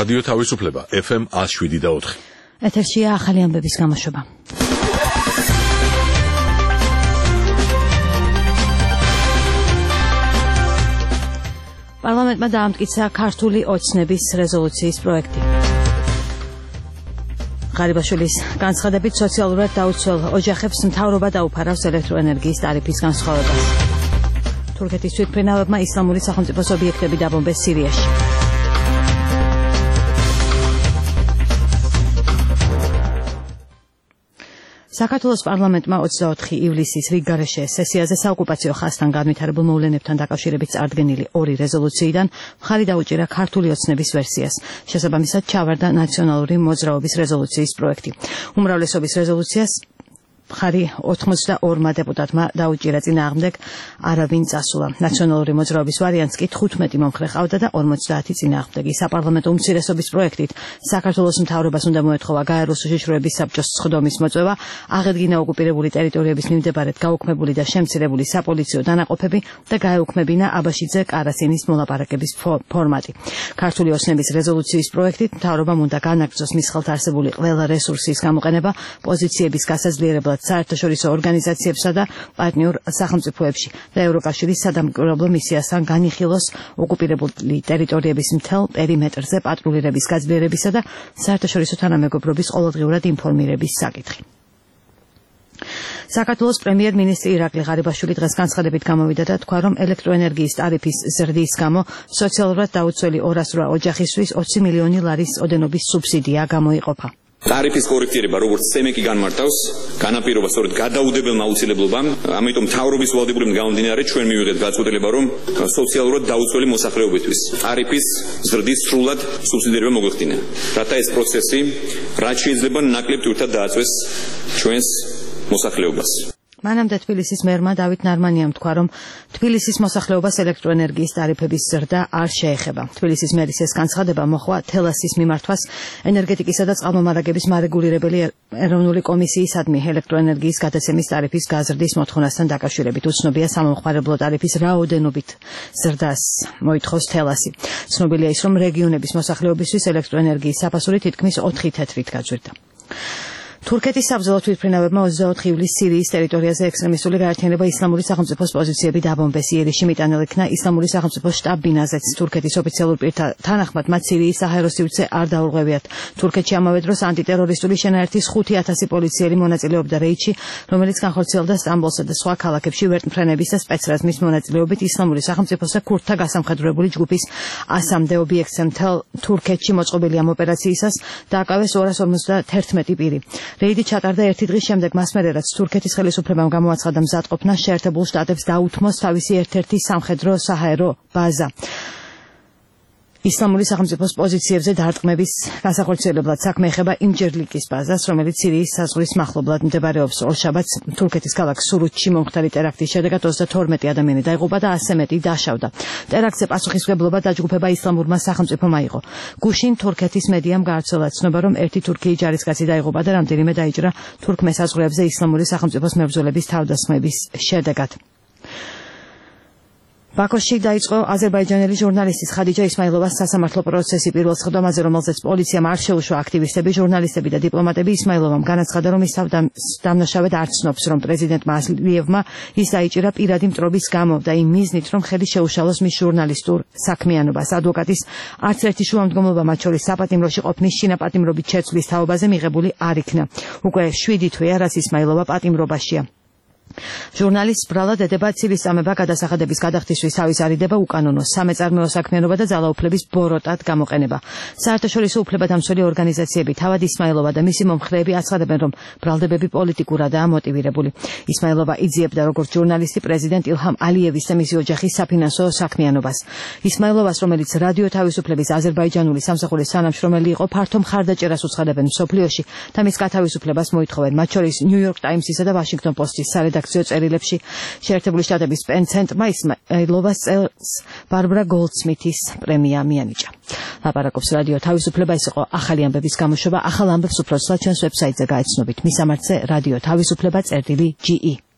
რადიო თავისუფლება FM 107.4. ეთერშია ახალი ამბების გამოშვება. პარლამენტმა დაამტკიცა ქართული ოცნების რეზოლუციის პროექტი. ღარიბაშვილის განცხადებით სოციალურად დაუცველ ოჯახებს მთავრობა დაუფარავს ელექტროენერგიის ტარიფის განსხვავებას. თურქეთის თვითმფრინავებმა ისლამური სახელმწიფოს ობიექტები დაბომბეს სირიაში. საქართველოს პარლამენტმა 24 ივლისის რიგგარეშე სესიაზე საოკუპაციო ხაზთან განვითარებულ მოვლენებთან დაკავშირებით წარდგენილი ორი რეზოლუციიდან მხარი დაუჭირა ქართული ოცნების ვერსიას. შესაბამისად ჩავარდა ნაციონალური მოძრაობის რეზოლუციის პროექტი. უმრავლესობის რეზოლუციას მხარი 82-მა დეპუტატმა დაუჭირა, წინააღმდეგ არავინ წასულა. ნაციონალური მოძრაობის ვარიანტს კი 15 მომხრე ყავდა და 50 წინააღმდეგი. საპარლამენტო უმცირესობის პროექტით საქართველოს მთავრობას უნდა მოეთხოვა გაეროს უშიშროების საბჭოს სხდომის მოწვევა, აღედგინა ოკუპირებული ტერიტორიების მიმდებარედ გაუქმებული და შემცირებული საპოლიციო დანაყოფები და გაეუქმებინა აბაშიძე კარასინის მოლაპარაკების ფორმატი. ქართული ოცნების რეზოლუციის პროექტით მთავრობამ უნდა განაგრძოს მის ხელთ არსებული ყველა რესურსის გამოყენება პოზიციების გასაძლიერებლად საერთაშორისო ორგანიზაციებსა და პარტნიორ სახელმწიფოებში და ევროკავშირის სადამკვირვებლო მისიასთან განიხილოს ოკუპირებული ტერიტორიების მთელ პერიმეტრზე პატრულირების გაძლიერებისა და საერთაშორისო თანამეგობრობის ყოველდღიურად ინფორმირების საკითხი. საქართველოს პრემიერ-მინისტრი ირაკლი ღარიბაშვილი დღეს განცხადებით გამოვიდა და თქვა, რომ ელექტროენერგიის ტარიფის ზრდის გამო სოციალურად დაუცველი 208 ოჯახისთვის 20 მილიონი ლარის ოდენობის სუბსიდია გამოიყოფა. ტარიფის კორექტირება, როგორც სემეკი განმარტავს, განაპირობა სწორედ გადაუდებელმა აუცილებლობამ, ამიტომ მთავრობის ვალდებულებიდან გამომდინარე ჩვენ მივიღეთ გაწყვეტილება, რომ სოციალურად დაუცველი მოსახლეობისთვის ტარიფის ზრდის სრულად სუბსიდირება მოგვეხდინა. რათა ეს პროცესი რაც შეიძლება ნაკლებ თურთად დააწვეს ჩვენს მოსახლეობას. მანამდე თბილისის მერმა დავით ნარმანიამ თქვა, რომ თბილისის მოსახლეობას ელექტროენერგიის ტარიფების ზრდა არ შეეხება. თბილისის მერის ეს განცხადება მოხვა თელასის მიმართვას ენერგეტიკისა და წყალმომარაგების მარეგულირებელი ეროვნული კომისიისადმი ელექტროენერგიის გადაცემის ტარიფის გაზრდის მოთხოვნასთან დაკავშირებით. უცნობია სამომხმარებლო ტარიფის რაოდენობით ზრდას მოითხოვს თელასი. ცნობილია ის, რომ რეგიონების მოსახლეობისთვის ელექტროენერგიის საფასური თითქმის 4 თეთრით გაძვირდა. თურქეთის საბრძოლო თვითმფრინავებმა 24 ივლისს სირიის ტერიტორიაზე ექსტრემისტული გაერთიანება ისლამური სახელმწიფოს პოზიციები დაბომბეს. იერიში მიტანილ იქნა ისლამური სახელმწიფოს შტაბ-ბინაზეც. თურქეთის ოფიციალურ პირთა თანახმად მათ სირიის საჰაერო სივრცე არ დაურღვევიათ. თურქეთში ამავე დროს ანტიტერორისტული შენაერთის 5000 პოლიციელი მონაწილეობდა რეიდში, რომელიც განხორციელდა სტამბოლსა და სხვა ქალაქებში ვერტმფრენების და სპეცრაზმის მონაწილეობით ისლამური სახელმწიფოს და ქურთთა გასამხედროებული ჯგუფის 100-მდე ობიექტზე. მთელ თურქეთში მოწყობილი ამ ოპერაციისას დააკავეს 251 პირი. რეიდი ჩატარდა ერთი დღის შემდეგ, მას მერე რაც თურქეთის ხელისუფლებამ გამოაცხადა მზადყოფნა შეერთებულ შტატებს დაუთმოს თავისი ერთ-ერთი სამხედრო საჰაერო ბაზა. ისლამური სახელმწიფოს პოზიციებზე დარტყმების განსახორციელებლად საქმე ეხება იმჯერლიკის ბაზას, რომელიც სირიის საზღვრის მახლობლად მდებარეობს. ორშაბათს თურქეთის ქალაქ სურუთში მომხდარი ტერაქტის შედეგად 32 ადამიანი დაიღუპა და 100 მეტი დაშავდა. ტერაქტზე პასუხისმგებლობა დაჯგუფება ისლამურმა სახელმწიფომ აიღო. გუშინ თურქეთის მედიამ გაავრცელა ცნობა, რომ ერთი თურქი ჯარისკაცი დაიღუპა და რამდენიმე დაიჭრა თურქ მესაზღვრეებზე ისლამური სახელმწიფოს მებრძოლების თავდასხმების შედეგად. ბაქოში დაიწყო აზერბაიჯანელი ჟურნალისტის ხადიჯა ისმაილოვას სასამართლო პროცესი. პირველ სხდომაზე, რომელზეც პოლიციამ არ შეუშვა აქტივისტები, ჟურნალისტები და დიპლომატები, ისმაილოვამ განაცხადა, რომ ის დამნაშავედ არ ცნობს, რომ პრეზიდენტმა ალიევმა ის დაიჭირა პირადი მტრობის გამო და იმ მიზნით, რომ ხელი შეუშალოს მის ჟურნალისტურ საქმიანობას. ადვოკატის არც ერთი შუამდგომლობა, მათ შორის საპატიმროში ყოფნის შინაპატიმრობით შეცვლის თაობაზე მიღებული არ იქნა. უკვე 7 თვეა, რაც ისმაილოვა პატიმრობაშია. ჟურნალისტს ბრალად ედება ცივისწამება, გადასახადების გადახდისთვის თავის არიდება უკანონო, სამეწარმეო საქმიანობა და ძალაუფლების ბოროტად გამოყენება. საერთაშორისო უფლებადამცველი ორგანიზაციები, თავად ისმაილოვა და მისი მომხრეები აცხადებენ, რომ ბრალდებები პოლიტიკურადაა მოტივირებული. ისმაილოვა იძიებდა როგორც ჟურნალისტი პრეზიდენტ ილჰამ ალიევის და მისი ოჯახის საფინანსო საქმიანობას. ისმაილოვას, რომელიც რადიო თავისუფლების აზერბაიჯანული სამსახურის თანამშრომელი იყო, ფართო მხარდაჭერას უცხადებენ მსოფლიოში და მის გათავისუფლებას მოითხოვენ, მათ შორის ნიუ-იორკ ტაიმსისა და ვაშინგტონ პოსტის სარედაქციო წერილებში. შეერთებული შტატების პენ-ცენტრმა ისმაილოვას წელს ბარბრა გოლდსმითის პრემია მიანიჭა. ლაპარაკობს რადიო თავისუფლება. ეს იყო ახალი ამბების გამოშვება. ახალ ამბებს უფრო ცალ ჩვენს ვებსაიტზე გაეცნობით. მისამართზე რადიო თავისუფლება წერტილი GE.